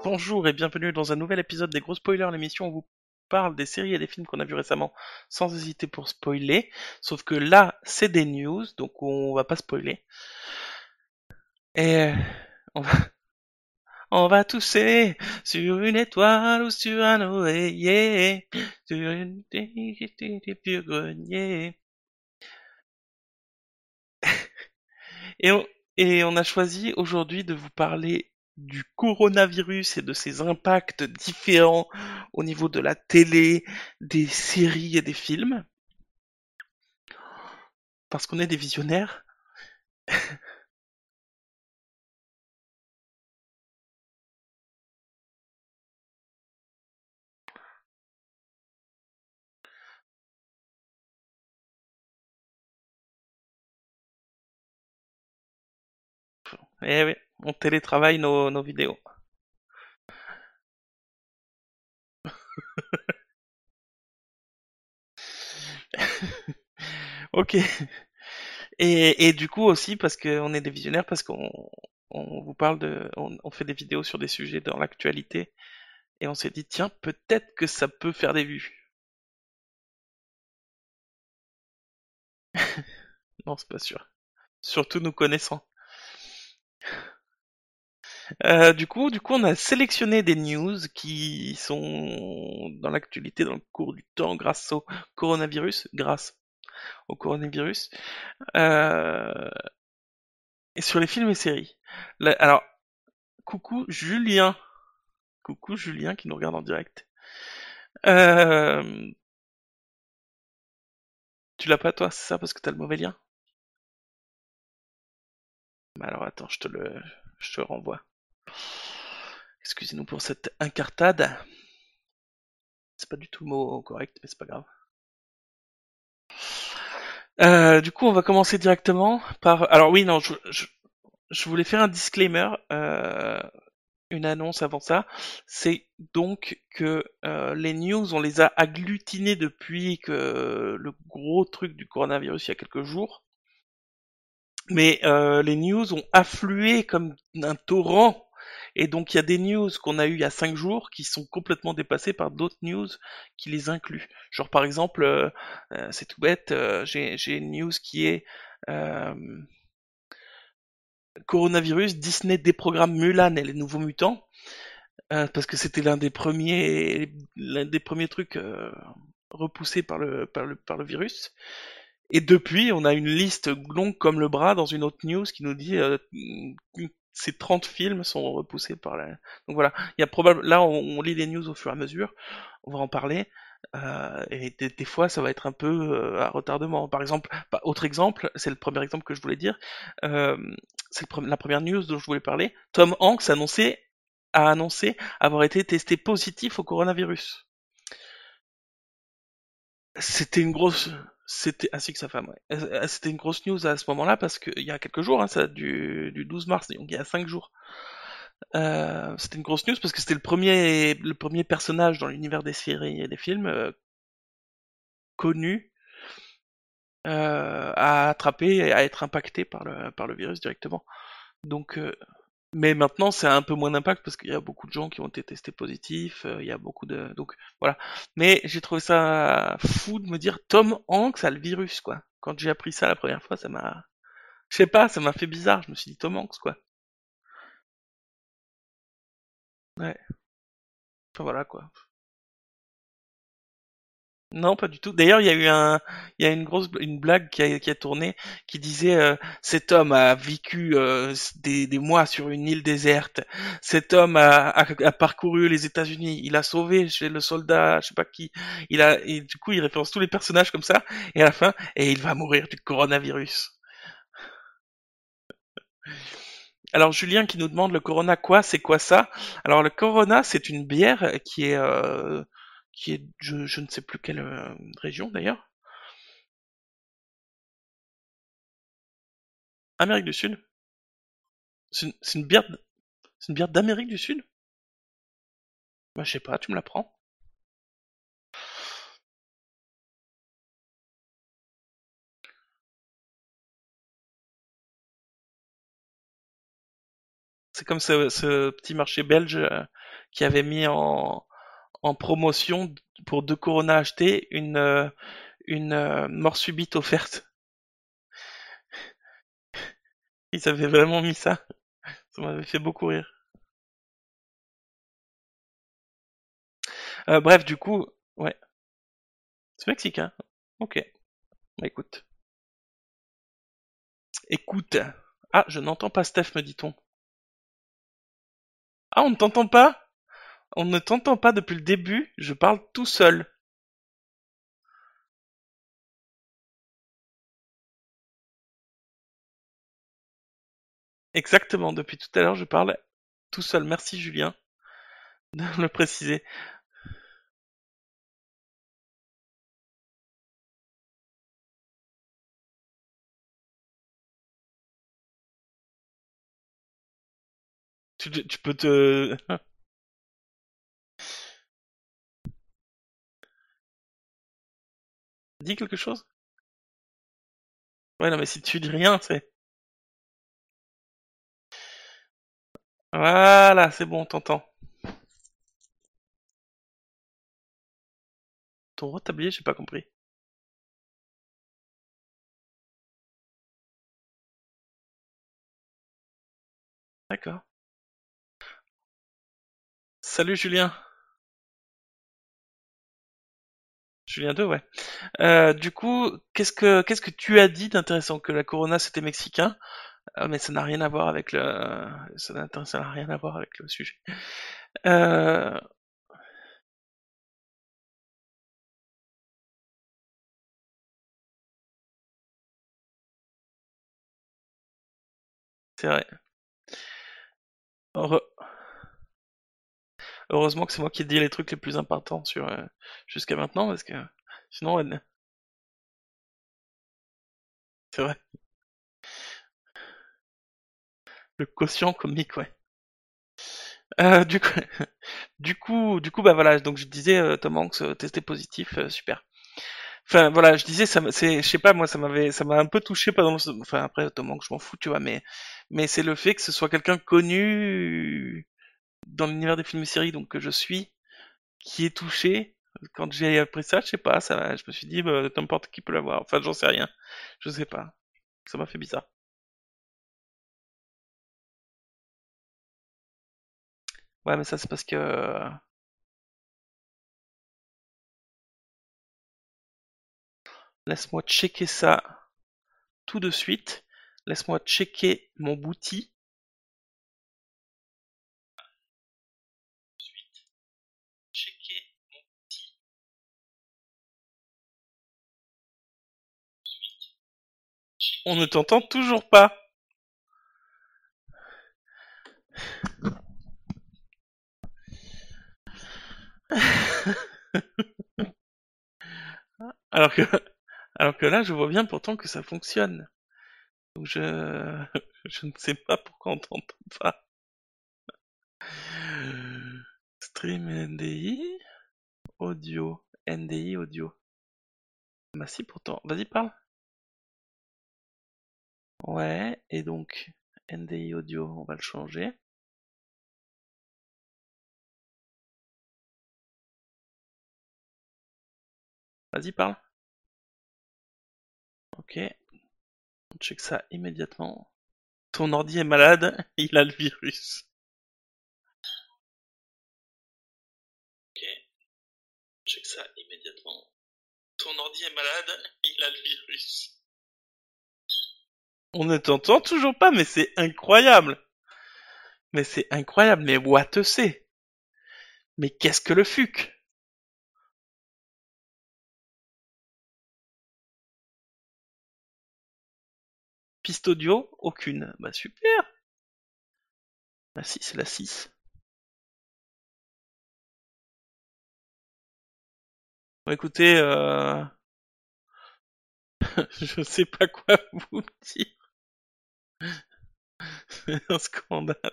Bonjour et bienvenue dans un nouvel épisode des Gros Spoilers, l'émission où on vous parle des séries et des films qu'on a vus récemment sans hésiter pour spoiler. Sauf que là, c'est des news, donc on va pas spoiler. Et on va, on va tousser sur une étoile ou sur un oreiller, sur une vieux grenier. Et on, et on a choisi aujourd'hui de vous parler du coronavirus et de ses impacts différents au niveau de la télé, des séries et des films, parce qu'on est des visionnaires. Et oui, on télétravaille nos vidéos. Ok. Et du coup aussi parce qu'on est des visionnaires, parce qu'on vous parle on fait des vidéos sur des sujets dans l'actualité, et on s'est dit tiens, peut-être que ça peut faire des vues. Non, c'est pas sûr. Surtout nous connaissant. Du coup, on a sélectionné des news qui sont dans l'actualité dans le cours du temps grâce au coronavirus, euh, et sur les films et séries. Alors, coucou Julien, coucou Julien qui nous regarde en direct. Euh, Tu l'as pas toi, c'est ça parce que t'as le mauvais lien? Bah alors attends, je te le renvoie. Excusez-nous pour cette incartade. C'est pas du tout le mot correct, mais c'est pas grave. Du coup, on va commencer directement par. Alors oui, non, je voulais faire un disclaimer, une annonce avant ça. C'est donc que les news, on les a agglutinées depuis que le gros truc du coronavirus il y a quelques jours. Mais les news ont afflué comme un torrent. Et donc il y a des news qu'on a eu il y a 5 jours qui sont complètement dépassées par d'autres news qui les incluent. Genre par exemple, c'est tout bête, j'ai une news qui est euh, coronavirus, Disney déprogramme Mulan et les Nouveaux Mutants, parce que c'était l'un des premiers trucs repoussés par le virus. Et depuis, on a une liste longue comme le bras dans une autre news qui nous dit ces 30 films sont repoussés par la. Donc voilà, il y a probablement là on lit les news au fur et à mesure, on va en parler. Et des fois, ça va être un peu à retardement. Par exemple, autre exemple, c'est le premier exemple que je voulais dire. euh, c'est la première news dont je voulais parler. Tom Hanks a annoncé avoir été testé positif au coronavirus. C'était une grosse, c'était ainsi que sa femme. Ouais. C'était une grosse news à ce moment-là parce qu'il y a quelques jours, hein, ça, du 12 mars, donc il y a 5 jours. C'était une grosse news parce que c'était le premier personnage dans l'univers des séries et des films connu à attraper et à être impacté par le virus directement. Donc, mais maintenant, c'est un peu moins d'impact parce qu'il y a beaucoup de gens qui ont été testés positifs, il y a beaucoup de. Donc, voilà. Mais j'ai trouvé ça fou de me dire Tom Hanks a le virus, quoi. Quand j'ai appris ça la première fois, ça m'a. Je sais pas, ça m'a fait bizarre. Je me suis dit Tom Hanks, quoi. Ouais. Enfin, voilà, quoi. Non, pas du tout. D'ailleurs, il y a une blague qui a tourné qui disait cet homme a vécu des mois sur une île déserte. Cet homme a parcouru les États-Unis. Il a sauvé chez le soldat, je sais pas qui. Et du coup, il référence tous les personnages comme ça. Et à la fin, et il va mourir du coronavirus. Alors Julien qui nous demande le Corona quoi, c'est quoi ça? Alors le Corona, c'est une bière qui est, je ne sais plus quelle région d'ailleurs. Amérique du Sud. C'est une bière d'Amérique du Sud? Bah, je sais pas, tu me l'apprends. C'est comme ce petit marché belge qui avait mis en promotion pour 2 Corona achetés une mort subite offerte. Ils avaient vraiment mis ça. Ça m'avait fait beaucoup rire. Bref, du coup, ouais, c'est mexicain. Ok, bah écoute. Écoute. Ah, je n'entends pas Steph, me dit-on. Ah, on ne t'entend pas? On ne t'entend pas depuis le début, je parle tout seul. Exactement, depuis tout à l'heure, je parle tout seul. Merci Julien de me le préciser. Tu peux te... Dis quelque chose? Ouais, non, mais si tu dis rien, c'est... Voilà, c'est bon, on t'entend. Ton retablier, j'ai pas compris. D'accord. Salut Julien. Julien 2, ouais. Du coup, qu'est-ce que tu as dit d'intéressant? Que la Corona c'était mexicain? Mais ça n'a rien à voir avec le... ça n'a rien à voir avec le sujet. Euh, c'est vrai. Heure- Heureusement que c'est moi qui ai dit les trucs les plus importants sur jusqu'à maintenant, parce que sinon, ouais, c'est vrai. Le quotient comique, ouais. Du coup, du coup, bah voilà. Donc je disais, Tom Hanks testé positif, super. Enfin voilà, je disais, je sais pas, moi ça m'a un peu touché pendant, enfin après Tom Hanks, je m'en fous, tu vois, mais c'est le fait que ce soit quelqu'un connu dans l'univers des films et séries, donc que je suis, qui est touché. Quand j'ai appris ça, je sais pas, je me suis dit, bah, n'importe qui peut l'avoir. Enfin, j'en sais rien, je sais pas. Ça m'a fait bizarre. Ouais, mais ça c'est parce que laisse-moi checker ça tout de suite. Laisse-moi checker mon bouti. Checker. On ne t'entend toujours pas. Alors que, alors que là, je vois bien pourtant que ça fonctionne. Donc je ne sais pas pourquoi on t'entend pas. Stream NDI, audio, NDI, audio. Bah si pourtant. Vas-y, parle. Ouais, et donc NDI audio, on va le changer. Vas-y, parle. Ok, on check ça immédiatement. Ton ordi est malade, il a le virus. Ok, on check ça immédiatement. Ton ordi est malade, il a le virus. On ne t'entend toujours pas, mais c'est incroyable. Mais c'est incroyable, mais what c'est? Mais qu'est-ce que le fuc? Piste audio? Aucune. Bah super. Bah si, c'est la 6. Bon, écoutez, je sais pas quoi vous dire. C'est un scandale.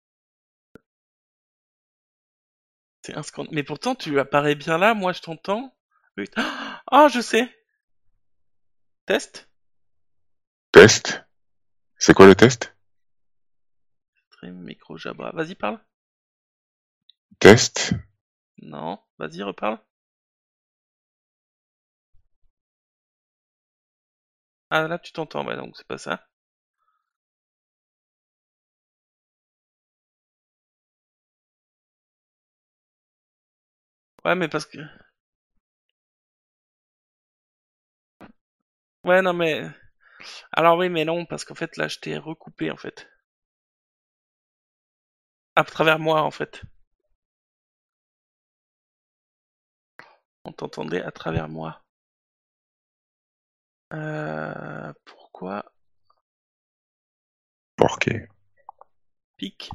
C'est un scandale. Mais pourtant, tu apparais bien là, moi je t'entends. Oui. Ah, je sais. Test? Test? C'est quoi le test? Stream micro Jabra. Vas-y, parle. Test. Non, vas-y, reparle. Ah, là, tu t'entends, bah donc c'est pas ça. Ouais, mais parce que... Ouais, non, mais... Alors oui, mais non, parce qu'en fait, là, je t'ai recoupé, en fait. À travers moi, en fait. On t'entendait à travers moi. Pourquoi Porqué. pique?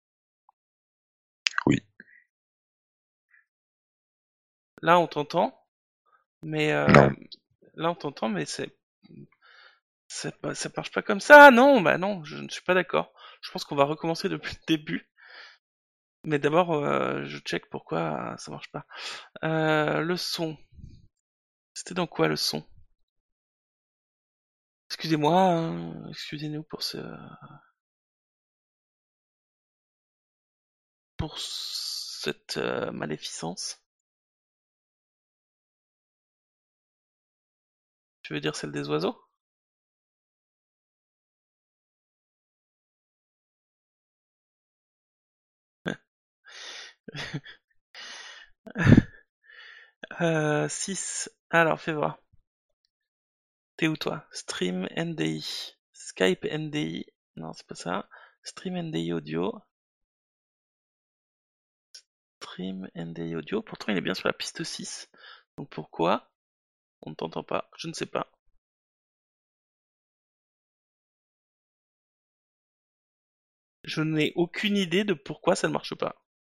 Oui. Là, on t'entend, mais... Non. Là, on t'entend, mais ça marche pas comme ça. Non, bah non, je ne suis pas d'accord. Je pense qu'on va recommencer depuis le début. Mais d'abord, je check pourquoi ça marche pas. Le son. C'était dans quoi le son? Excusez-moi, hein, excusez-nous pour cette maléficence. Tu veux dire celle des oiseaux? Euh, 6. Alors, fais voir. T'es où toi? Stream NDI. Skype NDI. Non, c'est pas ça. Stream NDI audio. Stream NDI audio. Pourtant, il est bien sur la piste 6. Donc pourquoi on ne t'entend pas? Je ne sais pas. Je n'ai aucune idée de pourquoi ça ne marche pas.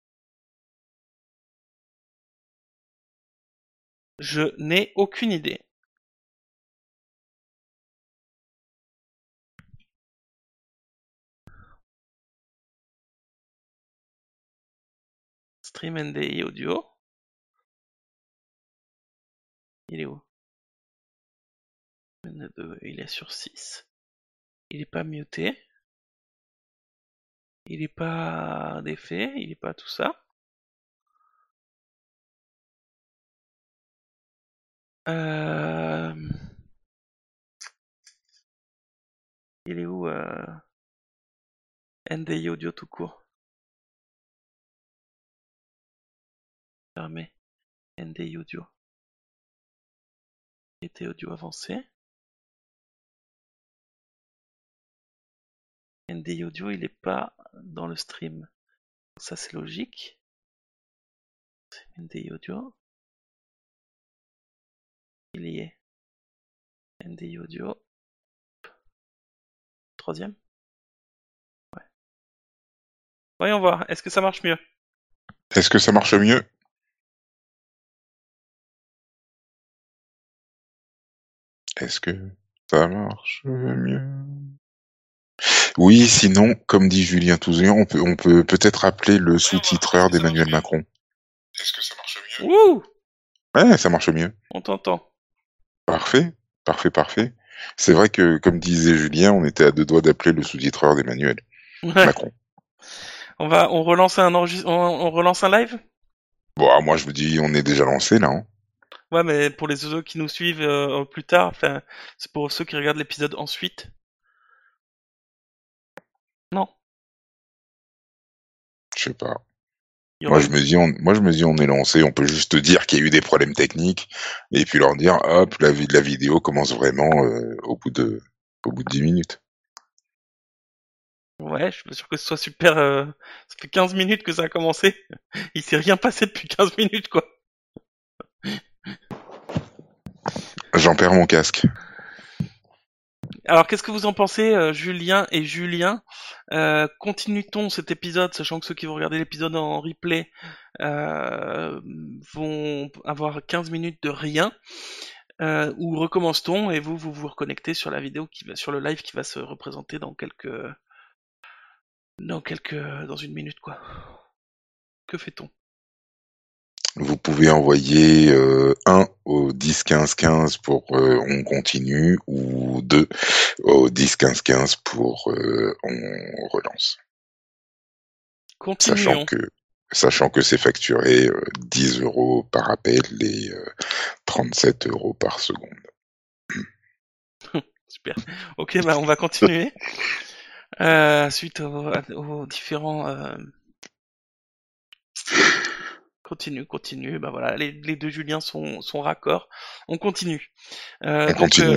Je n'ai aucune idée. Stream NDI audio. Il est où? Il est sur 6. Il est pas muté. Il est pas d'effet. Il est pas tout ça. Euh... Il est où NDI audio tout court. Fermé. NDI audio. Était audio avancé. NDI audio, il est pas dans le stream. Ça, c'est logique. NDI audio. Il y est. NDI audio. Troisième. Ouais. Voyons voir. Est-ce que ça marche mieux? Est-ce que ça marche mieux? Est-ce que ça marche mieux? Oui, sinon, comme dit Julien Touzian, on peut peut-être appeler le sous-titreur d'Emmanuel Macron. Est-ce que ça marche mieux? Wouh! Ouais, ça marche mieux. On t'entend. Parfait, parfait, parfait. C'est vrai que, comme disait Julien, on était à deux doigts d'appeler le sous-titreur d'Emmanuel Ouais. Macron. On relance on relance un live? Bon, moi je vous dis, on est déjà lancé là. Hein. Ouais, mais pour les autres qui nous suivent plus tard, enfin, c'est pour ceux qui regardent l'épisode ensuite. Non, Je sais pas. il y aura une. Moi je me dis, on est lancé. On peut juste dire qu'il y a eu des problèmes techniques et puis leur dire, hop, la vidéo commence vraiment au bout de 10 minutes. Ouais, je suis pas sûr que ce soit super. Ça fait 15 minutes que ça a commencé. Il s'est rien passé depuis 15 minutes, quoi. J'en perds mon casque. Alors, qu'est-ce que vous en pensez, Julien et Julien? Continue-t-on cet épisode, sachant que ceux qui vont regarder l'épisode en replay euh, vont avoir 15 minutes de rien, ou recommence-t-on et vous reconnectez sur la vidéo sur le live qui va se représenter dans une minute, quoi. Que fait-on? Vous pouvez envoyer 1 au 10 15 15 pour on continue ou 2 au 10 15 15 pour on relance. Sachant Continuons. que sachant que c'est facturé 10 € par appel et 37 € par seconde. Super. Ok, bah on va continuer. Suite aux différents... Continue. Bah voilà, les deux Juliens sont raccords. On continue. On continue.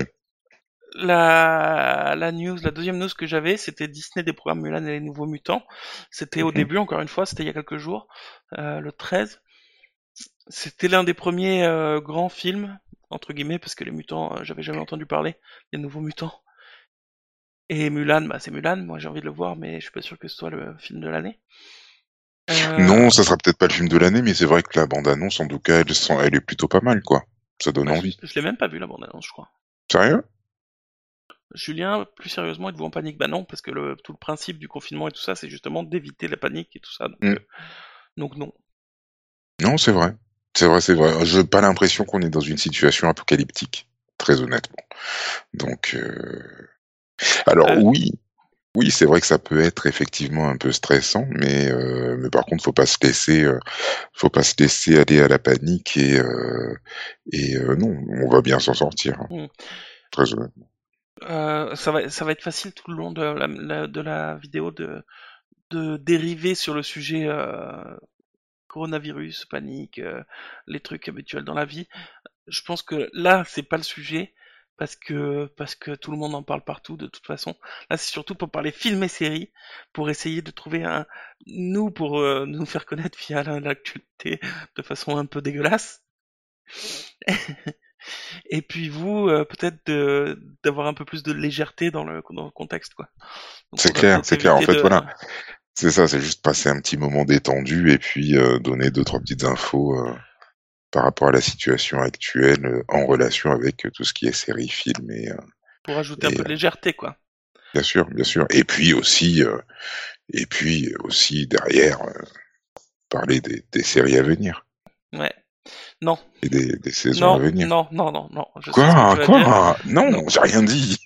La news, la deuxième news que j'avais, c'était Disney déprogramme Mulan et les Nouveaux Mutants. C'était au début, encore une fois, c'était il y a quelques jours, le 13. C'était l'un des premiers grands films, entre guillemets, parce que les mutants, j'avais jamais entendu parler, les Nouveaux Mutants. Et Mulan, bah c'est Mulan, moi j'ai envie de le voir, mais je suis pas sûr que ce soit le film de l'année. Non, ça sera peut-être pas le film de l'année, mais c'est vrai que la bande-annonce, en tout cas, elle est plutôt pas mal, quoi. Ça donne Bah, envie. je l'ai même pas vu la bande-annonce, je crois. Sérieux? Julien, plus sérieusement, êtes-vous en panique? Bah non, parce que tout le principe du confinement et tout ça, c'est justement d'éviter la panique et tout ça. Mm. Donc non. Non, c'est vrai. C'est vrai, c'est vrai. J'ai pas l'impression qu'on est dans une situation apocalyptique, très honnêtement. Donc, alors Euh, oui, c'est vrai que ça peut être effectivement un peu stressant, mais par contre, faut pas se laisser aller à la panique et non, on va bien s'en sortir, hein, hmm. très honnêtement. Ça va être facile tout le long de de la vidéo de dériver sur le sujet coronavirus, panique, les trucs habituels dans la vie. Je pense que là, c'est pas le sujet parce que tout le monde en parle partout de toute façon. Là, c'est surtout pour parler films et séries, pour essayer de trouver un nous pour nous faire connaître via l'actualité de façon un peu dégueulasse. Et puis vous, peut-être d'avoir un peu plus de légèreté dans le contexte, quoi. Donc on va peut-être C'est clair. En éviter fait, de... voilà, c'est ça, c'est juste passer un petit moment détendu et puis donner deux, trois petites infos par rapport à la situation actuelle en relation avec tout ce qui est séries, films pour ajouter un et peu de légèreté, quoi. bien sûr, bien sûr. Et puis aussi derrière parler des séries à venir Ouais. Non, et des saisons à venir. non. Je sais ce que tu Quoi? vas dire. Quoi? Non. Non, j'ai rien dit.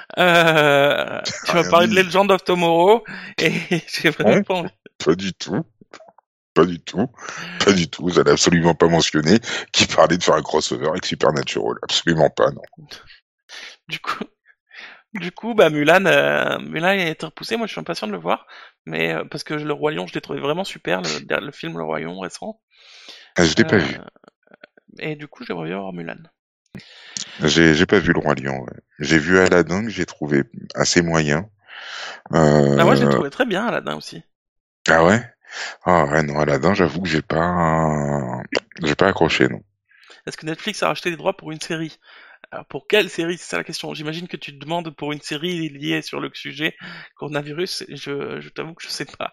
Tu J'ai vas rien parler de dit. Legend of Tomorrow et j'ai vraiment Non, pas envie. pas du tout. Pas du tout. Pas du tout. J'allais absolument pas mentionner qui parlait de faire un crossover avec Supernatural. Absolument pas, non. Du coup, bah Mulan a été repoussé. Moi, je suis impatient de le voir, mais parce que le Roi Lion, je l'ai trouvé vraiment super, le film Le Roi Lion récent. Ah, je l'ai pas Euh, vu. et du coup, j'aimerais bien voir Mulan. J'ai pas vu le Roi Lion. Ouais. J'ai vu Aladdin que j'ai trouvé assez moyen. Bah moi, je l'ai Euh... trouvé très bien, Aladdin aussi. Ah ouais? Ah ouais, non, Aladdin, j'avoue que j'ai pas accroché, non. Est-ce que Netflix a racheté les droits pour une série? Alors, pour quelle série? C'est ça la question. J'imagine que tu te demandes pour une série liée sur le sujet coronavirus. Je t'avoue que je sais pas.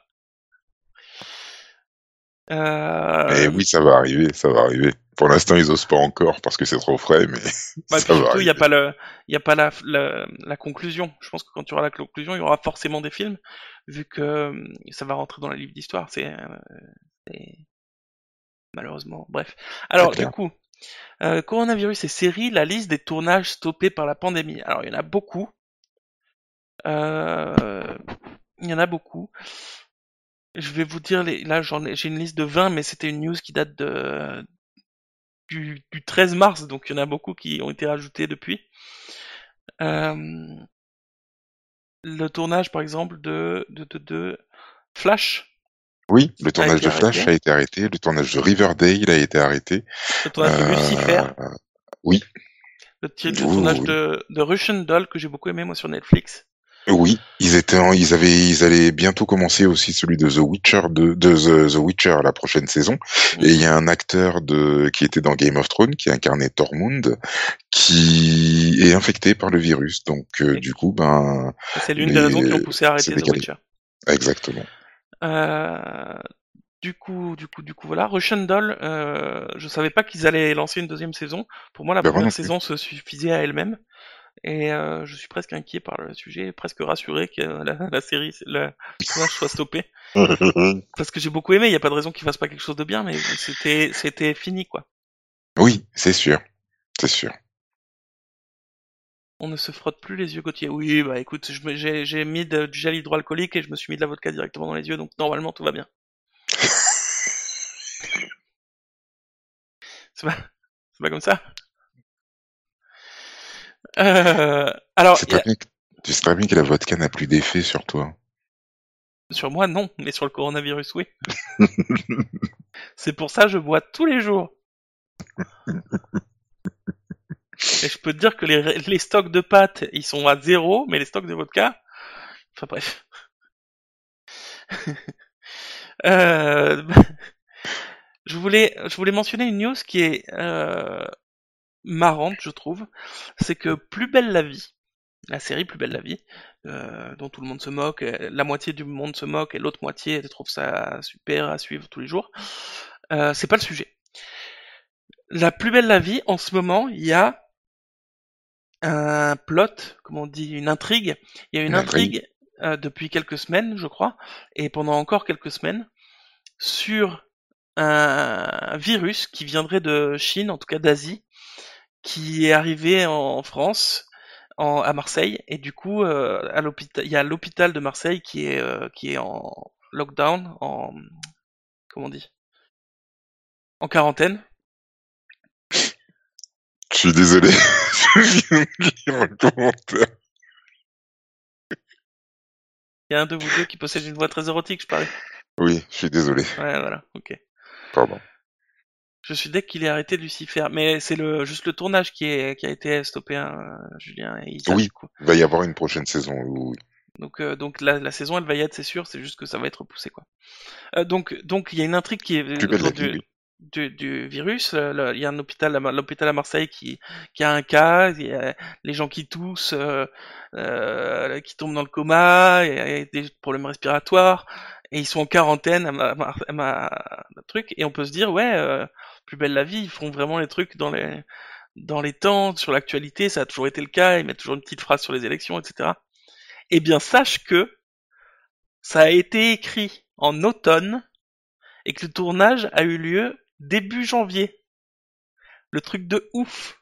Mais Euh, oui, ça va arriver, ça va arriver. Pour l'instant, ils osent pas encore parce que c'est trop frais, mais bah, et ça puis va surtout, arriver. il y a pas la conclusion. Je pense que quand tu auras la conclusion, il y aura forcément des films, vu que ça va rentrer dans les livres d'histoire. C'est- malheureusement. Bref. C'est Alors, du clair. coup, coronavirus et séries, la liste des tournages stoppés par la pandémie. Alors, il y en a beaucoup. Euh, il y en a beaucoup. Je vais vous dire, là, j'ai une liste de 20, mais c'était une news qui date du 13 mars, donc il y en a beaucoup qui ont été rajoutés depuis. Euh, le tournage, par exemple, de Flash Oui, le a tournage été de Flash arrêté. a été arrêté, le tournage de Riverdale a été arrêté. Le tournage de Lucifer. Euh, oui, Le tournage oui, de Russian Doll, que j'ai beaucoup aimé, moi, sur Netflix. oui, ils allaient bientôt commencer aussi celui de The Witcher, The Witcher, la prochaine saison. Et il y Mhm. a un acteur qui était dans Game of Thrones, qui incarnait Tormund, qui est infecté par le virus. Donc, Et, du coup, ben, et c'est l'une des raisons qui ont poussé à c'est arrêter The décalé. Witcher. Exactement. Euh, du coup, voilà. Russian Doll, je savais pas qu'ils allaient lancer une deuxième saison. Pour moi, la Ben, moi première non plus. saison se suffisait à elle-même. Et je suis presque inquiet par le sujet, presque rassuré que la série, le tournage soit stoppé. Parce que j'ai beaucoup aimé, il n'y a pas de raison qu'il fasse pas quelque chose de bien, mais c'était fini, quoi. Oui, c'est sûr. C'est sûr. On ne se frotte plus les yeux, Gauthier. Oui, bah écoute, j'ai mis du gel hydroalcoolique et je me suis mis de la vodka directement dans les yeux, donc normalement tout va bien. C'est pas comme ça. Alors, Tu sais très bien que la vodka n'a plus d'effet sur toi. sur moi, non, mais sur le coronavirus, oui. C'est pour ça que je bois tous les jours. Et je peux te dire que les stocks de pâtes, ils sont à 0, mais les stocks de vodka, enfin bref. Euh, je voulais mentionner une news qui est marrante, je trouve. C'est que Plus belle la vie, la série Plus belle la vie, dont tout le monde se moque, la moitié du monde se moque et l'autre moitié trouve ça super à suivre tous les jours. C'est pas le sujet. La Plus belle la vie, en ce moment, il y a un plot, comment on dit, une intrigue. Il y a une intrigue depuis quelques semaines, je crois, et pendant encore quelques semaines, sur un virus qui viendrait de Chine, en tout cas d'Asie, qui est arrivé en France, à Marseille, et du coup, à l'hôpital, il y a l'hôpital de Marseille qui est en lockdown, comment on dit, en quarantaine. Je suis désolé, je viens de lire un commentaire. Il y a un de vous deux qui possède une voix très érotique, je parlais. Oui, je suis désolé. Ouais, voilà, ok. Pardon. Je suis dès qu'il ait arrêté de Lucifer, mais c'est juste le tournage qui a été stoppé, hein, Julien et Isa, Oui, du coup. il va y avoir une prochaine saison. Oui. Donc la saison, elle va y être, c'est sûr, c'est juste que ça va être repoussé, quoi. Donc il y a une intrigue qui est Plus belle autour la vie, oui. du virus. Il y a un hôpital, l'hôpital à Marseille qui a un cas, il y a les gens qui toussent, qui tombent dans le coma, et des problèmes respiratoires, et ils sont en quarantaine truc, et on peut se dire, ouais, Plus belle la vie, ils font vraiment les trucs dans les temps, sur l'actualité, ça a toujours été le cas, ils mettent toujours une petite phrase sur les élections, etc. Eh bien, sache que ça a été écrit en automne et que le tournage a eu lieu début janvier. Le truc de ouf.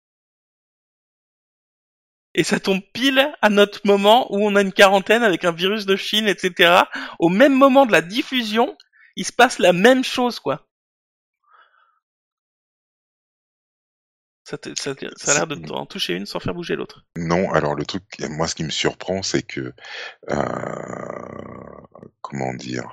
Et ça tombe pile à notre moment où on a une quarantaine avec un virus de Chine, etc. Au même moment de la diffusion, il se passe la même chose, quoi. Ça a l'air de t'en toucher une sans faire bouger l'autre. Non, alors le truc, moi ce qui me surprend, c'est que, comment dire,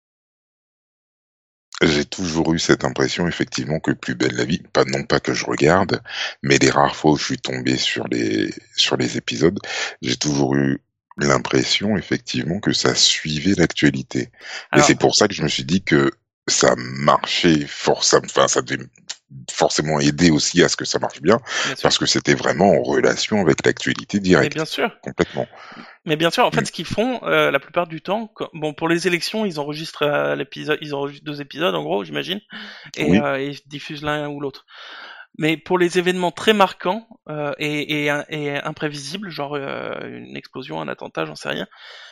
j'ai toujours eu cette impression effectivement que Plus belle la vie, non pas que je regarde, mais les rares fois où je suis tombé sur les épisodes, j'ai toujours eu l'impression effectivement que ça suivait l'actualité. Et Alors, c'est pour ça que je me suis dit que ça marchait enfin ça devait forcément aider aussi à ce que ça marche bien, parce que c'était vraiment en relation avec l'actualité mais directe. bien sûr. Complètement. Mais bien sûr, en fait, ce qu'ils font la plupart du temps, bon, pour les élections, ils enregistrent l'épisode, ils enregistrent 2 épisodes en gros, j'imagine, Oui. et ils diffusent l'un ou l'autre. Mais pour les événements très marquants et imprévisibles, genre une explosion, un attentat, j'en sais rien,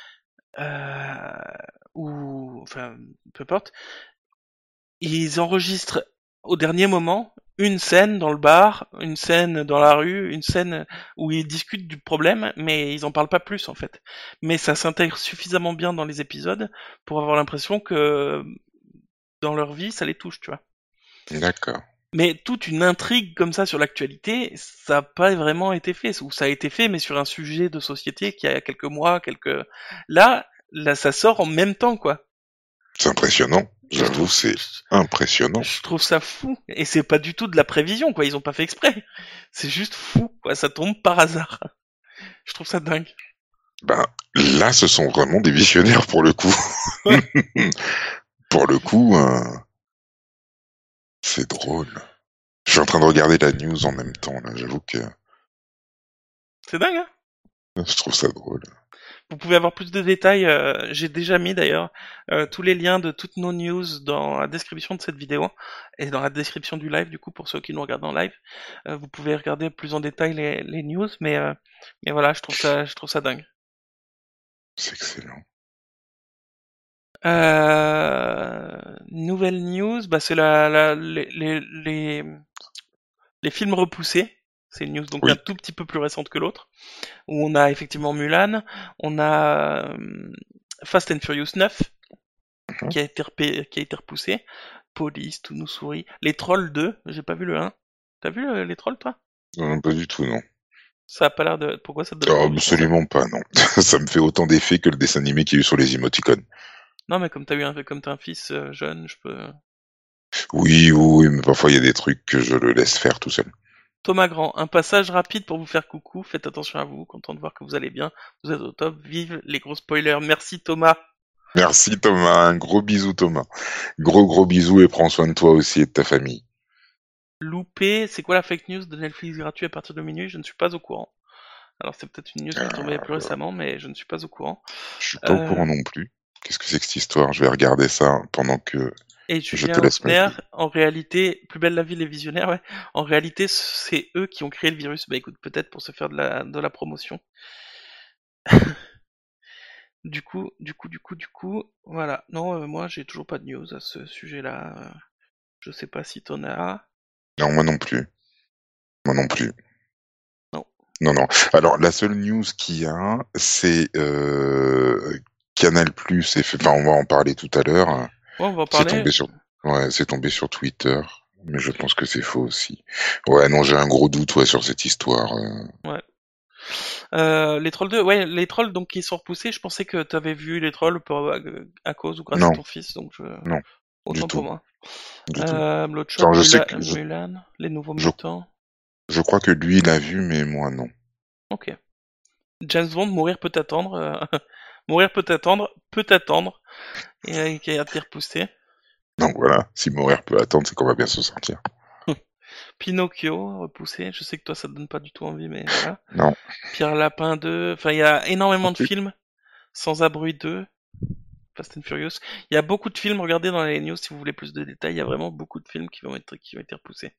ou enfin peu importe, ils enregistrent au dernier moment une scène dans le bar, une scène dans la rue, une scène où ils discutent du problème, mais ils en parlent pas plus en fait. Mais ça s'intègre suffisamment bien dans les épisodes pour avoir l'impression que dans leur vie, ça les touche, tu vois. D'accord. Mais toute une intrigue comme ça sur l'actualité, ça n'a pas vraiment été fait. Ou ça a été fait, mais sur un sujet de société qui a quelques mois, quelques... Là, ça sort en même temps, quoi. C'est impressionnant. J'avoue, c'est impressionnant. Je trouve ça fou. Et c'est pas du tout de la prévision, quoi. Ils ont pas fait exprès. C'est juste fou, quoi. Ça tombe par hasard. Je trouve ça dingue. Ben, là, ce sont vraiment des visionnaires pour le coup. Pour le coup, c'est drôle. Je suis en train de regarder la news en même temps, là. J'avoue que C'est dingue, hein. je trouve ça drôle. Vous pouvez avoir plus de détails, j'ai déjà mis d'ailleurs tous les liens de toutes nos news dans la description de cette vidéo et dans la description du live du coup pour ceux qui nous regardent en live. Vous pouvez regarder plus en détail les news, mais voilà, je trouve ça dingue. C'est excellent. Nouvelle news, bah c'est les films repoussés. C'est une news donc Oui. un tout petit peu plus récente que l'autre, où on a effectivement Mulan, on a Fast and Furious 9 qui a été repoussé Police, tout nous sourit. Les Trolls 2, j'ai pas vu le 1. T'as vu les Trolls, toi? Non, pas du tout, non. Ça a pas l'air de... Pourquoi ça te donne pas Oh, envie, ça? absolument pas, non. Ça me fait autant d'effet que le dessin animé qu'il y a eu sur les émoticônes. Non, mais comme t'as un fils jeune, je peux... Oui, oui, mais parfois il y a des trucs que je le laisse faire tout seul. Thomas Grand, un passage rapide pour vous faire coucou. Faites attention à vous, content de voir que vous allez bien. Vous êtes au top. Vive les gros spoilers. Merci Thomas. Merci Thomas, un gros bisou Thomas. Gros bisou et prends soin de toi aussi et de ta famille. Loupé, c'est quoi la fake news de Netflix gratuit à partir de minuit? Je ne suis pas au courant. Alors c'est peut-être une news qui est tombée plus récemment, mais je ne suis pas au courant. Je suis pas au courant non plus. Qu'est-ce que c'est que cette histoire? Je vais regarder ça pendant que Et je te Julien laisse me Hausner, dire. en réalité, plus belle la vie, les visionnaires, ouais. En réalité, c'est eux qui ont créé le virus. Bah écoute, peut-être pour se faire de la promotion. Du coup, voilà. Non, moi j'ai toujours pas de news à ce sujet-là. Je sais pas si t'en as. Non, moi non plus. Moi non plus. Non. Non. Alors, la seule news qu'il y a, c'est Canal+, enfin, on va en parler tout à l'heure. Ouais, on va en C'est parler. tombé sur, ouais, c'est tombé sur Twitter, mais je pense que c'est faux aussi. Ouais, non, j'ai un gros doute, ouais, sur cette histoire. Ouais. Les trolls 2, ouais, les trolls donc qui sont repoussés. Je pensais que t'avais vu les trolls à cause ou grâce à Non, ton fils, donc non, du autant pour tout, moi. du tout. Bloodshot, Enfin, je sais que, Mulan, les nouveaux je, mutants. je crois que lui, il l'a vu, mais moi, non. Ok. James Bond, mourir peut attendre. Mourir peut attendre, et qui a été repoussé. Donc voilà, si mourir peut attendre, c'est qu'on va bien se sortir. Pinocchio, repoussé. Je sais que toi ça te donne pas du tout envie, mais voilà. Non. Pierre Lapin 2. Enfin, il y a énormément de films. Sans abri 2. Fast and Furious. Il y a beaucoup de films. Regardez dans les news si vous voulez plus de détails. Il y a vraiment beaucoup de films qui ont été repoussés.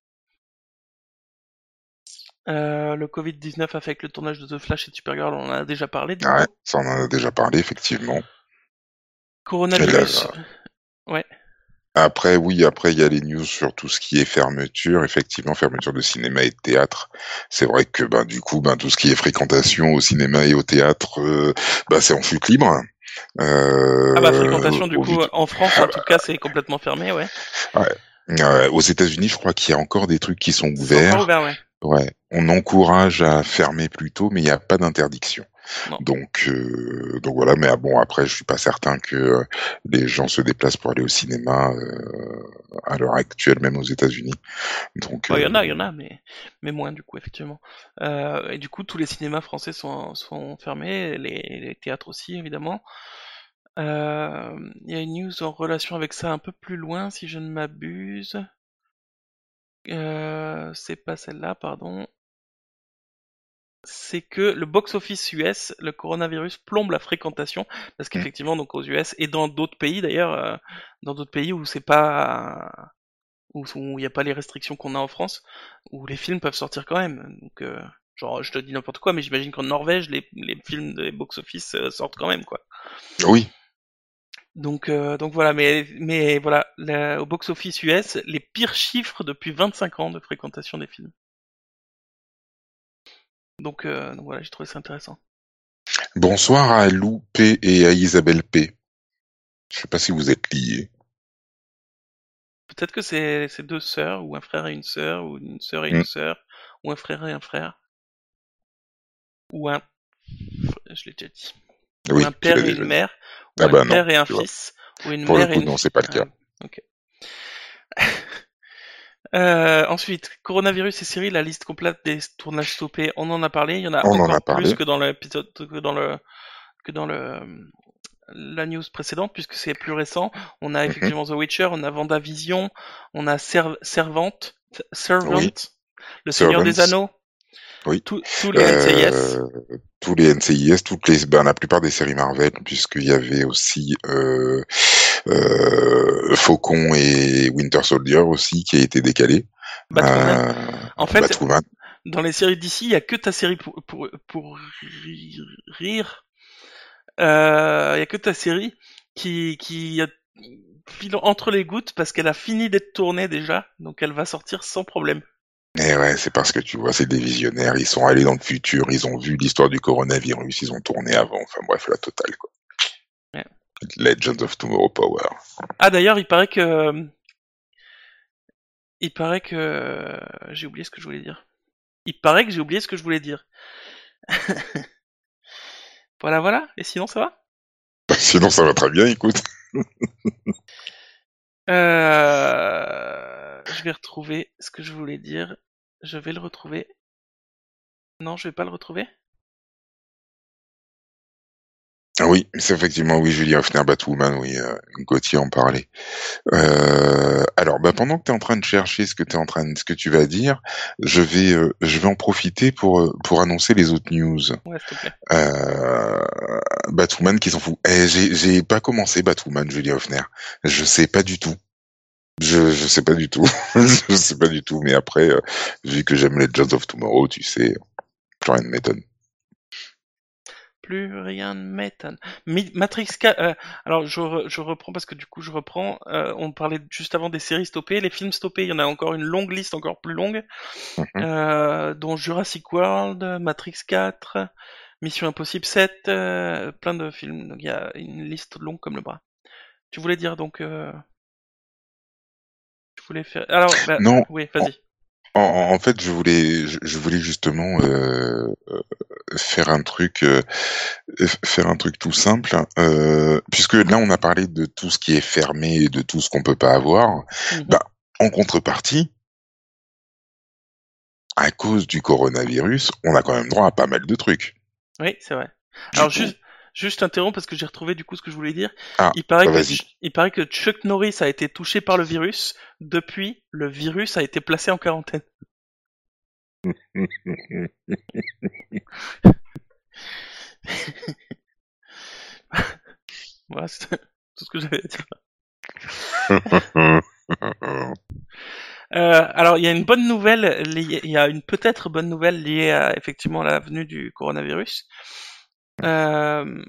Le Covid-19 affecte le tournage de The Flash et Supergirl. On en a déjà parlé du Ouais, coup. ça on en a déjà parlé, effectivement. Et Coronavirus. là, Ouais. après, oui, après, il y a les news sur tout ce qui est fermeture. Effectivement, fermeture de cinéma et de théâtre. C'est vrai que, ben, du coup, ben, tout ce qui est fréquentation au cinéma et au théâtre, ben, c'est en chute libre. Ah bah fréquentation du Au vu coup de- en France Ah en tout cas c'est complètement fermé, ouais. bah, ouais. Aux États-Unis, je crois qu'il y a encore des trucs qui sont C'est encore ouverts. ouvert, ouais. Ouais, on encourage à fermer plus tôt, mais il n'y a pas d'interdiction. Non. Donc voilà. Mais bon, après, je suis pas certain que les gens se déplacent pour aller au cinéma à l'heure actuelle, même aux États-Unis. Donc, Oh, il y en a, mais moins du coup, effectivement. Et du coup, tous les cinémas français sont fermés, les théâtres aussi, évidemment. Il y a une news en relation avec ça un peu plus loin, si je ne m'abuse. C'est pas celle-là, pardon. C'est que le box-office US, le coronavirus plombe la fréquentation, parce mm, qu'effectivement, donc aux US et dans d'autres pays d'ailleurs, dans d'autres pays où c'est pas où il n'y a pas les restrictions qu'on a en France, où les films peuvent sortir quand même. Donc, genre, je te dis n'importe quoi, mais j'imagine qu'en Norvège, les films des box-office sortent quand même, quoi. oui. Donc voilà, mais voilà, au box-office US, les pires chiffres depuis 25 ans de fréquentation des films. Donc voilà, j'ai trouvé ça intéressant. Bonsoir à Lou P et à Isabelle P. Je sais pas si vous êtes liés. Peut-être que c'est deux sœurs, ou un frère et une sœur, ou une sœur et une Mm, sœur, ou un frère et un frère, ou je l'ai déjà dit, ou un oui, tu père l'as et une déjà dit. mère, ou Ah un bah non, père et un tu vois. fils, ou une Pour le mère et coup, une non, fille. c'est pas le Ah, cas. ok. Ensuite, coronavirus et séries, la liste complète des tournages stoppés, on en a parlé. Il y en a On en a encore plus parlé. que dans l'épisode, que dans la news précédente, puisque c'est plus récent. On a Mhm, effectivement The Witcher, on a WandaVision, on a Servant, oui. Le Seigneur des Servants. Anneaux, Oui. tous les NCIS. Euh, tous les NCIS, ben, la plupart des séries Marvel, puisqu'il y avait aussi Faucon et Winter Soldier aussi qui a été décalé. Batwoman. Euh, En fait, Batwoman. dans les séries d'ici, il y a que ta série pour rire. Il y a que ta série qui a file entre les gouttes parce qu'elle a fini d'être tournée déjà, donc elle va sortir sans problème. Et ouais, c'est parce que tu vois, c'est des visionnaires, ils sont allés dans le futur, ils ont vu l'histoire du coronavirus, ils ont tourné avant, enfin bref, la totale quoi. Ouais. Legends of Tomorrow Power. Ah d'ailleurs, il paraît que Il paraît que j'ai oublié ce que je voulais dire. Il paraît que j'ai oublié ce que je voulais dire. Voilà, voilà. Et sinon, ça va? Sinon, ça va très bien, écoute. Je vais retrouver ce que je voulais dire. Je vais le retrouver. Non, je vais pas le retrouver. Ah oui, c'est effectivement, oui, Julie Hoffner, Batwoman, oui, Gauthier en parlait. Alors, bah, pendant que tu es en train de chercher ce que tu vas dire, je vais en profiter pour annoncer les autres news. Ouais, s'il te plaît. Euh, Batwoman qui s'en fout. J'ai pas commencé Batwoman, Julie Hoffner. Je sais pas du tout. Je sais pas du tout. Je sais pas du tout. Mais après, vu que j'aime les Legends of Tomorrow, tu sais, plus rien ne m'étonne. Plus rien ne m'étonne. Matrix 4, alors je reprends parce que du coup je reprends. On parlait juste avant des séries stoppées, les films stoppés. Il y en a encore une longue liste, encore plus longue, Mhm. dont Jurassic World, Matrix 4, Mission Impossible 7, plein de films. Donc il y a une liste longue comme le bras. Tu voulais dire donc, tu voulais faire. Alors, bah, Non, oui, vas-y. en fait, je voulais justement faire un truc, faire un truc tout simple, puisque là, on a parlé de tout ce qui est fermé et de tout ce qu'on peut pas avoir. Mhm. Bah, en contrepartie, à cause du coronavirus, on a quand même droit à pas mal de trucs. Oui, c'est vrai. Du Alors coup, juste interromps parce que j'ai retrouvé du coup ce que je voulais dire. ah, bah vas-y. Il paraît que Chuck Norris a été touché par le virus. Depuis, le virus a été placé en quarantaine. Voilà, c'est tout ce que j'avais à dire. Alors, il y a une bonne nouvelle, il y a une peut-être bonne nouvelle liée à effectivement la venue du coronavirus. Euh,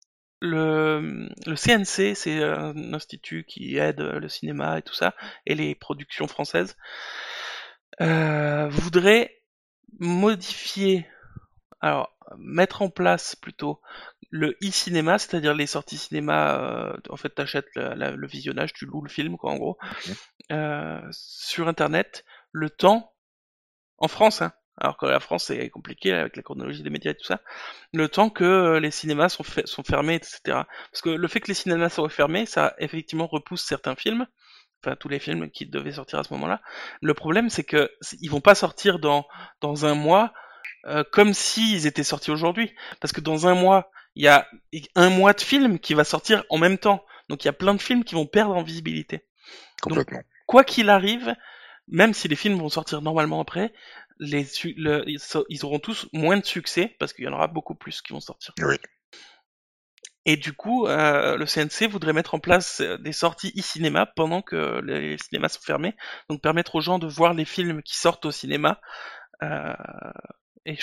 le CNC, c'est un institut qui aide le cinéma et tout ça, et les productions françaises, voudrait modifier, alors mettre en place plutôt le e-cinéma, c'est-à-dire les sorties cinéma, en fait t'achètes le visionnage, tu loues le film quoi en gros, sur internet, le temps, en France, hein, alors que la France c'est compliqué avec la chronologie des médias et tout ça, le temps que les cinémas sont fermés, etc. Parce que le fait que les cinémas soient fermés, ça effectivement repousse certains films, enfin tous les films qui devaient sortir à ce moment-là. Le problème c'est que ils vont pas sortir dans un mois comme s'ils étaient sortis aujourd'hui, parce que dans un mois il y a un mois de films qui va sortir en même temps, donc il y a plein de films qui vont perdre en visibilité. Donc Complètement. quoi qu'il arrive, même si les films vont sortir normalement après, ils auront tous moins de succès parce qu'il y en aura beaucoup plus qui vont sortir. Oui. Et du coup, le CNC voudrait mettre en place des sorties e-cinéma pendant que les cinémas sont fermés, donc permettre aux gens de voir les films qui sortent au cinéma. euh, et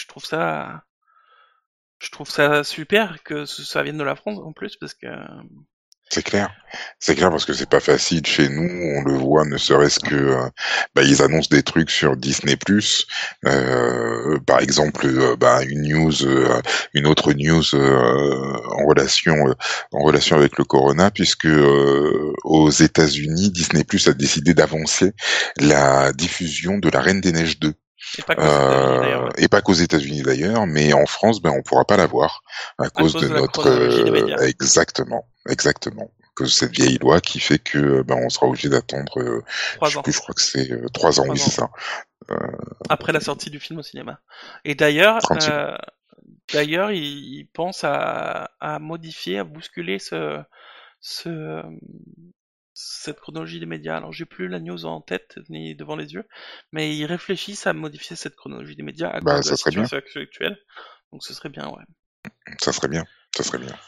je trouve ça super que ça vienne de la France en plus parce que C'est clair. C'est clair parce que c'est pas facile chez nous. On le voit, ne serait-ce que, bah, ils annoncent des trucs sur Disney+. Par exemple, bah, une autre news en relation avec le corona, puisque aux États-Unis, Disney+ a décidé d'avancer la diffusion de La Reine des Neiges 2. et pas qu'aux États-Unis d'ailleurs, ouais. Et pas qu'aux États-Unis d'ailleurs, mais en France, ben on pourra pas la voir à À cause cause de de la notre chronologie des médias. exactement, à cause de cette vieille loi qui fait que ben on sera obligé d'attendre, je 3 sais ans. plus, je crois que c'est 3 ans, oui 3 c'est ans. ça, euh, Après la sortie du film au cinéma. Et d'ailleurs, 36 d'ailleurs, il pense à modifier, à bousculer ce, cette chronologie des médias. Alors, j'ai plus la news en tête ni devant les yeux, mais ils réfléchissent à modifier cette chronologie des médias à cause Bah de la ça serait bien, situation actuelle. Donc, ce serait bien, ouais. ça serait bien, ça serait bien.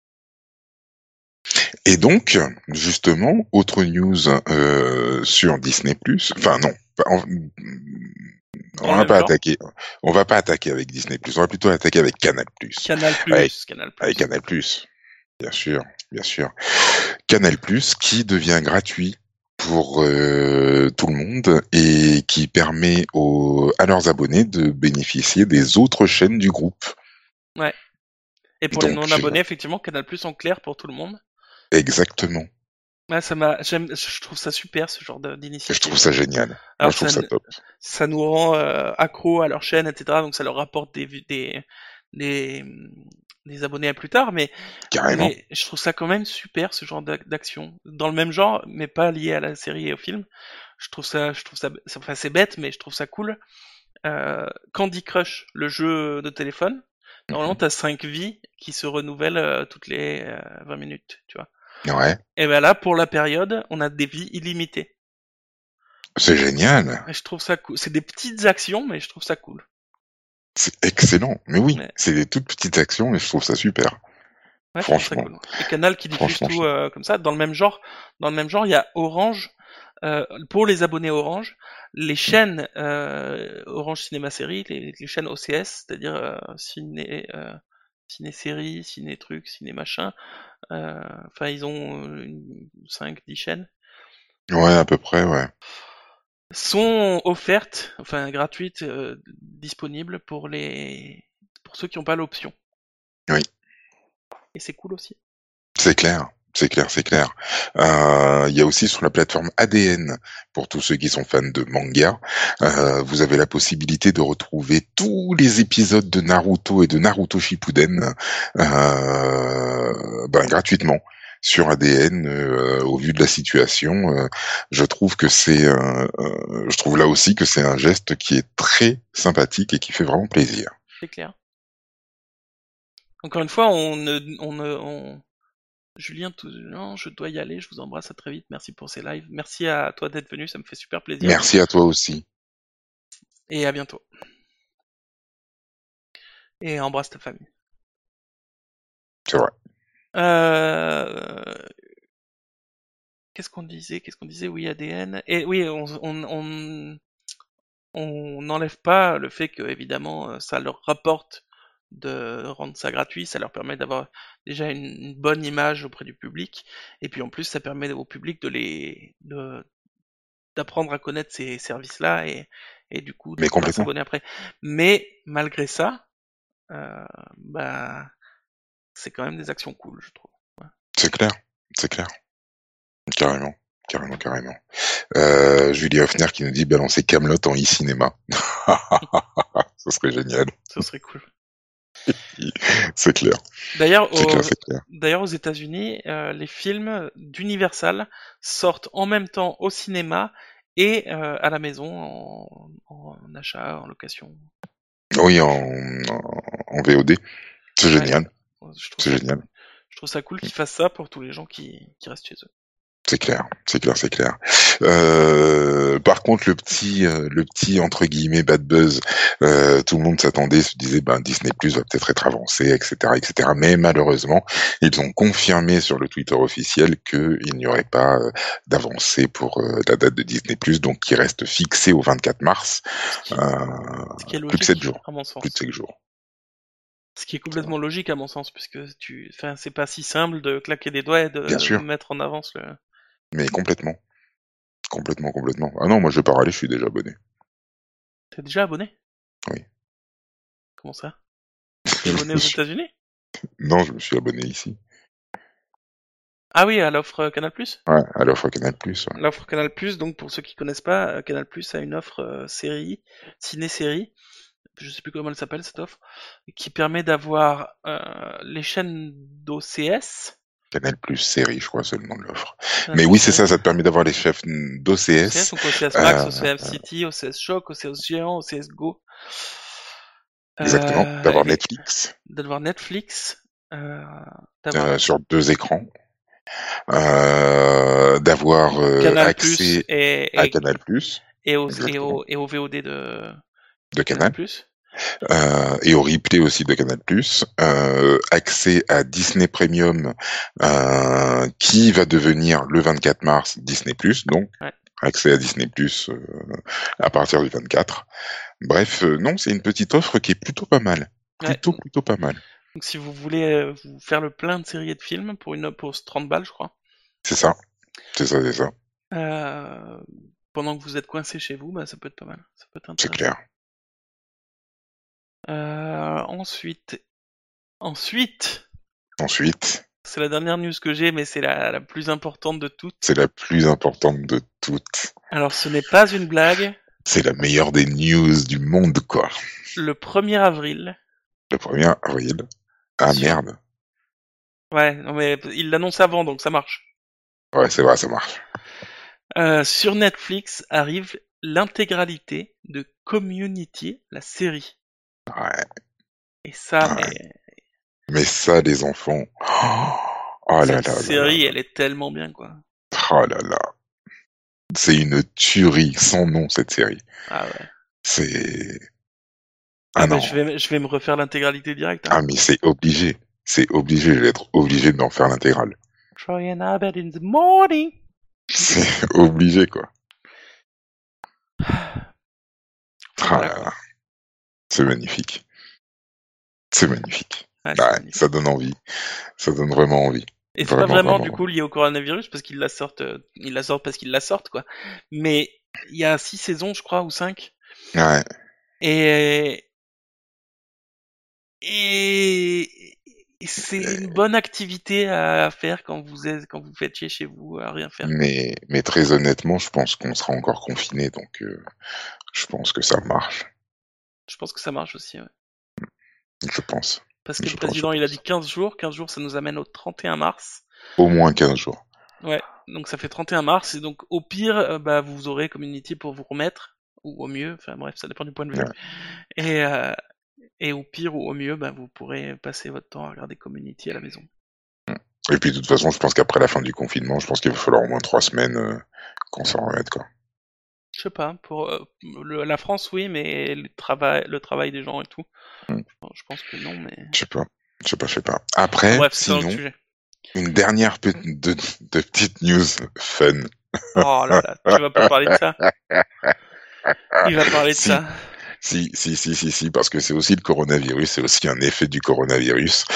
Et donc, justement, autre news sur Disney+, enfin non, Dans le même genre. on va pas attaquer avec Disney+, on va plutôt attaquer avec Canal+. Canal+, Avec, Canal+. avec Canal+, bien sûr, bien sûr. Canal+, qui devient gratuit pour tout le monde et qui permet à leurs abonnés de bénéficier des autres chaînes du groupe. Ouais. Et pour les Donc, non-abonnés, effectivement, Canal+, en clair pour tout le monde. exactement. Ouais, je trouve ça super ce genre Je d'initiative. trouve ça génial. Moi, Alors je trouve ça top. ça nous rend accro à leur chaîne, etc. Donc ça leur rapporte des, des abonnés à plus tard, Carrément. mais je trouve ça quand même super ce genre d'action. Dans le même genre, mais pas lié à la série et au film. Je trouve ça, enfin c'est bête, mais je trouve ça cool. Candy Crush, le jeu de téléphone, normalement Mhm. t'as 5 vies qui se renouvellent toutes les 20 minutes, tu vois. Ouais. Et ben là, pour la période, on a des vies illimitées. C'est génial. Et je trouve ça cool. C'est des petites actions, mais je trouve ça cool. C'est excellent. Mais oui, Ouais, c'est des toutes petites actions et je trouve ça super. ouais, je trouve ça Franchement. cool. Et Canal qui diffuse Franchement. tout comme ça. Dans le même genre, il y a Orange. Pour les abonnés Orange, les chaînes Orange Cinéma Série, les chaînes OCS, c'est-à-dire ciné série, ciné truc, ciné machin. Enfin, ils ont 5-10 chaînes. Ouais, à peu près, ouais. Sont offertes, enfin gratuites, disponibles pour ceux qui n'ont pas l'option. Oui. Et c'est cool aussi. C'est clair, c'est clair, c'est clair. Il y a aussi sur la plateforme ADN, pour tous ceux qui sont fans de manga, vous avez la possibilité de retrouver tous les épisodes de Naruto et de Naruto Shippuden gratuitement sur ADN au vu de la situation. Je trouve que je trouve là aussi que c'est un geste qui est très sympathique et qui fait vraiment plaisir. C'est clair. Encore une fois, Julien, non, je dois y aller, je vous embrasse à très vite, merci pour ces lives, merci à toi d'être venu, ça me fait super plaisir, Merci à toi aussi. et à bientôt. Et embrasse ta famille. C'est vrai. Euh... Qu'est-ce qu'on disait? Oui, ADN. Et oui, on n'enlève pas le fait que, évidemment, ça leur rapporte de rendre ça gratuit, ça leur permet d'avoir déjà une bonne image auprès du public, et puis en plus, ça permet au public d'apprendre à connaître ces services-là et du coup de Mais pouvoir complètement. s'abonner après. Mais malgré ça, euh, bah, c'est quand même des actions cool, je trouve. Ouais. C'est clair. C'est clair. Carrément, carrément, carrément. Julie Hoffner qui nous dit balancer Camelot en e-cinéma. Ce serait génial. Ce serait cool. C'est clair, D'ailleurs, c'est clair, au- c'est clair. D'ailleurs, aux États-Unis, les films d'Universal sortent en même temps au cinéma et à la maison en achat, en location. Oui, en VOD. C'est Ouais, génial, je trouve c'est ça génial. cool. Je trouve ça cool qu'ils fassent ça pour tous les gens qui restent chez eux. C'est clair, c'est clair, c'est clair. Par contre, le petit entre guillemets bad buzz, tout le monde s'attendait, se disait, ben Disney Plus va peut-être être avancé, etc., etc. Mais malheureusement, ils ont confirmé sur le Twitter officiel qu'il n'y aurait pas d'avancée pour la date de Disney Plus, donc qui reste fixée au 24 mars. Ce qui est, Euh, ce qui est plus de 7 logique, jours, à mon plus de sens. 7 jours. Ce qui est complètement logique, à mon sens, puisque enfin, c'est pas si simple de claquer des doigts et Bien de sûr, mettre en avance le. mais complètement, complètement, complètement. Ah non, moi je vais pas râler, je suis déjà abonné. T'es déjà abonné? Oui. Comment ça? T'es Je abonné me aux suis... États-Unis? Non, je me suis abonné ici. Ah oui, à l'offre Canal+. Ouais, à l'offre Canal+. Ouais. L'offre Canal+, donc pour ceux qui connaissent pas, Canal+ a une offre série, ciné-série, je sais plus comment elle s'appelle cette offre, qui permet d'avoir les chaînes d'OCS, Canal Plus série, je crois, c'est le nom de l'offre. Canal+ Mais oui, c'est série, ça, ça te permet d'avoir les chefs OCS, d'OCS. donc OCS Max, Euh, OCS City, OCS Shock, OCS Géant, OCS Go, exactement, d'avoir et Netflix d'avoir Netflix, euh, d'avoir sur 2 écrans, d'avoir Canal+ accès à et, Canal Plus, exactement, et au VOD de de Canal+. Canal, et au replay aussi de Canal Plus, accès à Disney Premium, qui va devenir le 24 mars Disney Plus, donc Ouais. accès à Disney Plus à partir du 24. Bref, non, c'est une petite offre qui est plutôt pas mal. Ouais, Plutôt pas mal. donc si vous voulez vous faire le plein de séries et de films pour 30 balles, je crois, C'est ça, c'est ça, c'est ça. euh, pendant que vous êtes coincé chez vous, bah, ça peut être pas mal, ça peut être C'est intéressant. clair. Ensuite, ensuite, Ensuite, C'est la dernière news que j'ai, mais c'est la plus importante de toutes. C'est la plus importante de toutes. Alors, ce n'est pas une blague. C'est la meilleure des news du monde, quoi. Le 1er avril. Le 1er avril. Ah Sur... merde. Ouais, non mais il l'annonce avant, donc ça marche. Ouais, c'est vrai, ça marche. Sur Netflix arrive l'intégralité de Community, la série. Ouais, Et ça, ouais. mais Mais ça, les enfants. Oh là cette là là là. série, elle est tellement bien, quoi. Oh là là. C'est une tuerie sans nom, cette série. Ah ouais. C'est... Ah Ah mais non. je vais me refaire l'intégralité directe. Hein. Ah mais c'est obligé. C'est obligé, je vais être obligé d'en faire l'intégrale. Troy and Abed in the morning. C'est obligé, quoi. Enfin, Ah voilà là quoi. là. C'est magnifique. C'est magnifique. Ouais, c'est Ouais, magnifique. ça donne envie. Ça donne vraiment envie. Et c'est pas Vraiment, vraiment vraiment. du coup lié au coronavirus parce qu'ils la sortent, ils la sortent parce qu'ils la sortent quoi. Mais il y a 6 saisons je crois ou 5. Ouais. Et et c'est une bonne activité à faire quand vous faites chier chez vous à rien faire. Mais très honnêtement, je pense qu'on sera encore confiné, donc je pense que ça marche. Je pense que ça marche aussi. Ouais. Je pense. Parce que le Je président il a dit pense. 15 jours. 15 jours ça nous amène au 31 mars. Au moins 15 jours. Ouais. Donc ça fait 31 mars et donc au pire bah vous aurez Community pour vous remettre ou au mieux. Enfin bref ça dépend du point de vue. Ouais. Et et au pire ou au mieux, bah, vous pourrez passer votre temps à regarder Community à la maison. Et puis de toute façon, je pense qu'après la fin du confinement, je pense qu'il va falloir au moins 3 semaines qu'on s'en remette, quoi. Je sais pas, pour la France, oui, mais le travail des gens et tout, Hmm. je pense que non, mais... Je sais pas. Je sais pas, je sais pas. Enfin, Après, bref, c'est un autre sinon, sujet. une dernière de petites news fun. Oh là là, tu vas pas parler de ça. Il va parler de Si, ça. si, parce que c'est aussi le coronavirus, c'est aussi un effet du coronavirus.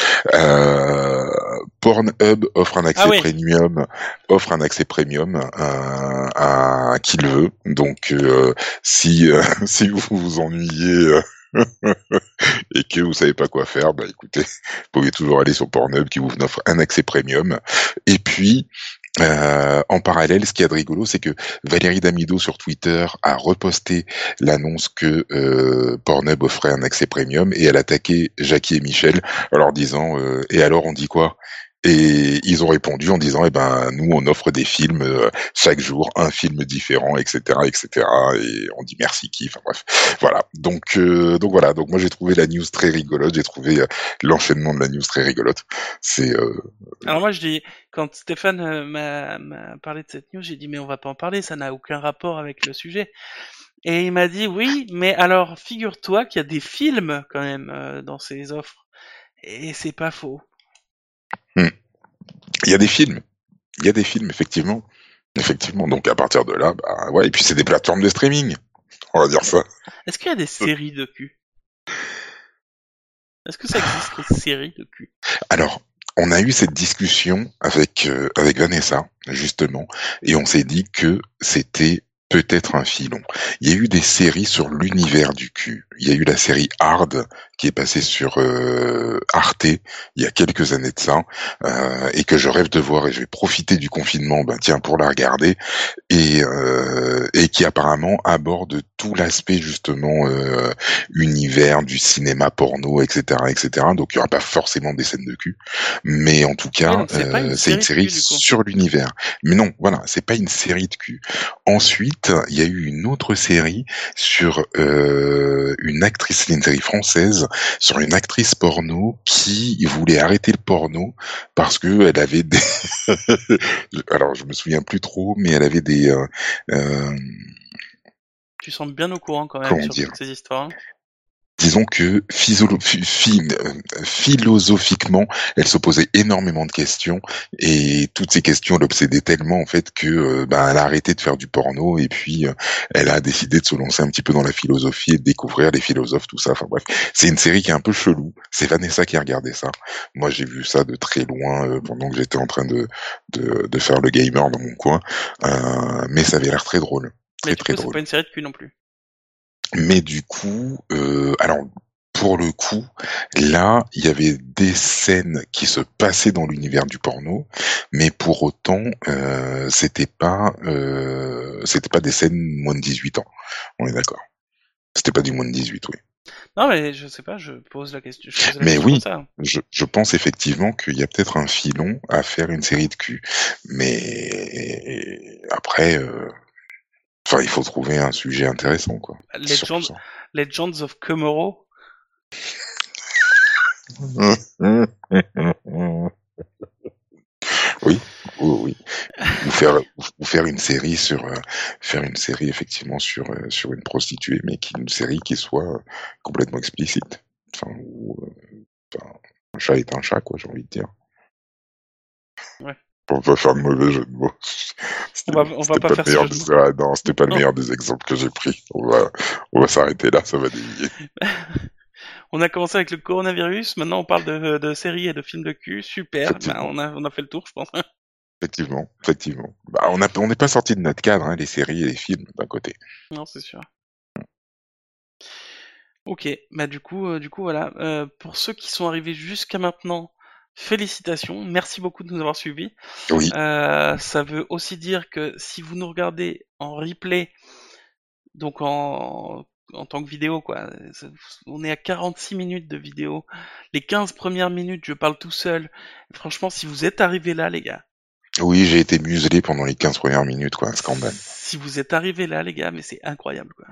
Pornhub Ah oui, offre un accès premium à qui le veut. Donc, si si vous vous ennuyez et que vous savez pas quoi faire, bah écoutez, vous pouvez toujours aller sur Pornhub qui vous offre un accès premium. Et puis, en parallèle, ce qu'il y a de rigolo, c'est que Valérie Damido sur Twitter a reposté l'annonce que Pornhub offrait un accès premium et elle a attaqué Jackie et Michel en leur disant et alors on dit quoi? Et ils ont répondu en disant eh ben nous on offre des films chaque jour, un film différent, etc., etc. Et on dit merci qui, enfin bref, voilà. Donc voilà. Donc moi j'ai trouvé la news très rigolote, j'ai trouvé l'enchaînement de la news très rigolote. C'est alors moi je dis, quand Stéphane m'a parlé de cette news, j'ai dit mais on va pas en parler, ça n'a aucun rapport avec le sujet. Et il m'a dit oui, mais alors figure-toi qu'il y a des films quand même dans ces offres. Et c'est pas faux. hmm. Il y a des films. Il y a des films, effectivement. Effectivement. Donc à partir de là, bah ouais, et puis c'est des plateformes de streaming. On va dire ça. Est-ce qu'il y a des séries de cul? Est-ce que ça existe, les séries de cul? Alors, on a eu cette discussion avec Vanessa, justement, et on s'est dit que c'était peut-être un filon. Il y a eu des séries sur l'univers du cul. Il y a eu la série Hard qui est passée sur Arte il y a quelques années de ça, et que je rêve de voir et je vais profiter du confinement, ben tiens, pour la regarder, et qui apparemment aborde tout l'aspect justement univers du cinéma porno, etc., etc. Donc il y aura pas forcément des scènes de cul, mais en tout Oui, cas donc c'est pas une c'est une série de série cul, du coup. sur l'univers. Mais non, voilà, c'est pas une série de cul. Ensuite, il y a eu une autre série sur une actrice, c'est une série française sur une actrice porno qui voulait arrêter le porno parce que elle avait des alors je me souviens plus trop, mais elle avait des Tu sembles bien au courant quand même comment sur dire, toutes ces histoires. disons que philosophiquement, elle se posait énormément de questions et toutes ces questions l'obsédaient tellement en fait que ben, elle a arrêté de faire du porno et puis elle a décidé de se lancer un petit peu dans la philosophie et de découvrir les philosophes, tout ça. Enfin bref, c'est une série qui est un peu chelou. C'est Vanessa qui a regardé ça. Moi, j'ai vu ça de très loin pendant que j'étais en train de faire le gamer dans mon coin, mais ça avait l'air très drôle, Mais très du très coup, c'est drôle. pas une série de cul non plus. Mais du coup, alors pour le coup, là, il y avait des scènes qui se passaient dans l'univers du porno, mais pour autant, c'était pas des scènes moins de 18 ans. On est d'accord. C'était pas du moins de 18, oui. Non, mais je sais pas, je pose la question, je pose la Mais question comme oui, ça. je pense effectivement qu'il y a peut-être un filon à faire une série de cul. Mais après, enfin, il faut trouver un sujet intéressant, quoi. C'est surtout ça. Legends of Tomorrow. Oui, oui, oui. Ou faire une série faire une série effectivement sur une prostituée, mais une série qui soit complètement explicite. Enfin, enfin, un chat est un chat, quoi, j'ai envie de dire. Ouais. Pour pas faire de mauvais jeu de mots. On va pas C'était pas le faire ce meilleur jeu de mots. non, c'était pas le Non. meilleur des exemples que j'ai pris. On va s'arrêter là, ça va dévier. On a commencé avec le coronavirus, maintenant on parle de séries et de films de cul, super, bah, Effectivement. on a fait le tour, je pense. Effectivement, effectivement. Bah, on n'est pas sorti de notre cadre, hein, les séries et les films, d'un côté. Non, c'est sûr. Ok, bah du coup voilà. Pour ceux qui sont arrivés jusqu'à maintenant, félicitations, merci beaucoup de nous avoir suivis. Oui, Ça veut aussi dire que si vous nous regardez en replay, donc en tant que vidéo, quoi, on est à 46 minutes de vidéo. Les 15 premières minutes, je parle tout seul. Franchement, si vous êtes arrivés là, les gars, oui, j'ai été muselé pendant les 15 premières minutes, quoi, un scandale. si vous êtes arrivés là, les gars, mais c'est incroyable, quoi.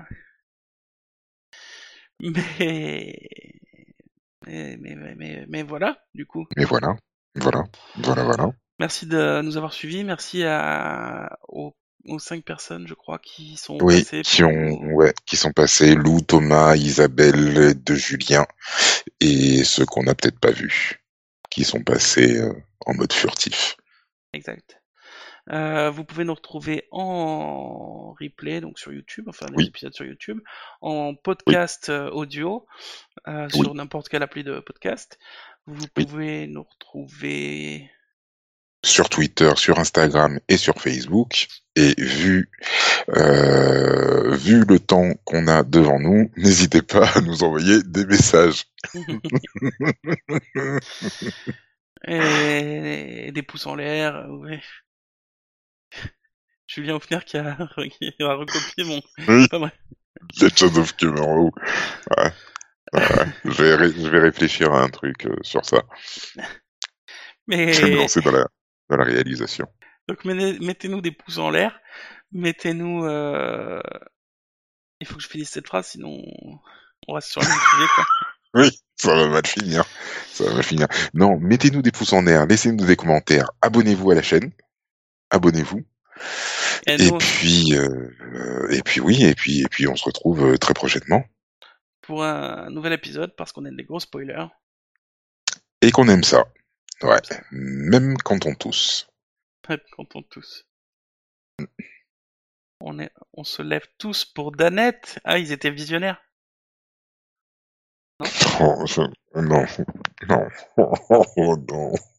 Mais, mais voilà, du coup. Mais voilà, voilà, voilà, voilà. Merci de nous avoir suivis. Merci aux 5 personnes, je crois, qui sont Oui, passées pour nous. ouais, qui sont passés, Lou, Thomas, Isabelle, de Julien, et ceux qu'on n'a peut-être pas vus, qui sont passés en mode furtif. Exact. Vous pouvez nous retrouver en replay, donc sur YouTube, enfin les Oui, épisodes sur YouTube, en oui, podcast audio, oui, sur n'importe quelle appli de podcast. Vous oui. pouvez nous retrouver. Sur Twitter, sur Instagram et sur Facebook. Et vu le temps qu'on a devant nous, n'hésitez pas à nous envoyer des messages. Et des pouces en l'air, ouais. Julien Hoffner qui a recopié mon. Oui, Pas vrai. Legends of Tomorrow. Ouais, ouais. Je vais réfléchir à un truc sur ça. Je vais me Mais lancer dans la réalisation. donc mettez-nous des pouces en l'air, mettez-nous. Il faut que je finisse cette phrase, sinon on reste sur le même sujet, quoi. Oui, ça va mal finir. Ça va mal finir. Non, mettez-nous des pouces en l'air, laissez-nous des commentaires, abonnez-vous à la chaîne, abonnez-vous. Et nous, Et puis on se retrouve très prochainement. pour un nouvel épisode, parce qu'on est des gros spoilers. Et qu'on aime ça. Ouais, Comme ça, même quand on tousse. quand on tous. On se lève tous pour Danette. Ah, ils étaient visionnaires. Non. Oh, non, non, oh, non.